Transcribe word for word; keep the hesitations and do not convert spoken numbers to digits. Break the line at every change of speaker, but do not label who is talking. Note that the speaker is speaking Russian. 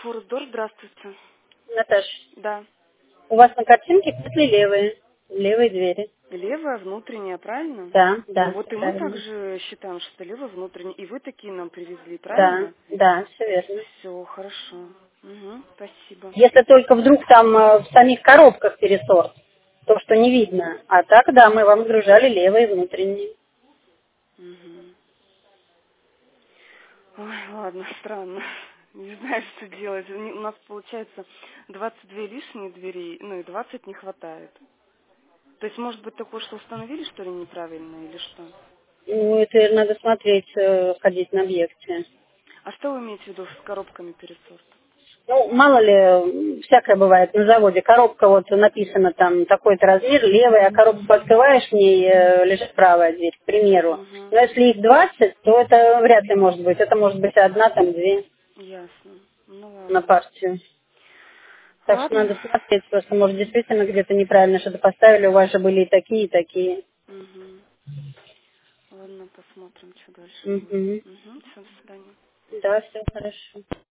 Фордор, здравствуйте.
Наташ,
Да.
у вас на картинке петли левые, левые двери.
Левая внутренняя, правильно?
Да,
Ну
да,
вот и мы
правильно.
также считаем, что левая внутренняя. И вы такие нам привезли,
Да,
правильно?
да, все верно.
Все, хорошо. Угу, спасибо.
Если только вдруг там э, в самих коробках пересорт, то, что не видно. А так, да, мы вам сгружали левые внутренние.
Угу. Ой, ладно, странно. Не знаю, что делать. У нас получается двадцать две лишние двери, ну и двадцать не хватает. То есть, может быть, такое, что установили, что ли, неправильно, или что?
Ну, это надо смотреть, э, ходить на объекте.
А что вы имеете в виду с коробками пересорта?
Ну, мало ли, м, всякое бывает на заводе. Коробка, вот написано там такой-то размер, левая, а коробку открываешь, в ней э, лежит правая дверь, к примеру.
Угу.
Но если их двадцать, то это вряд ли может быть. Это может быть одна, там, две
Ясно. Ну
на
ладно.
партию. Так что
Ладно.
надо смотреть, просто, может, действительно где-то неправильно что-то поставили, у вас же были и такие, и такие.
Угу. Ладно, посмотрим, что дальше будет.
Угу.
Угу. Все, до свидания.
Да, все хорошо.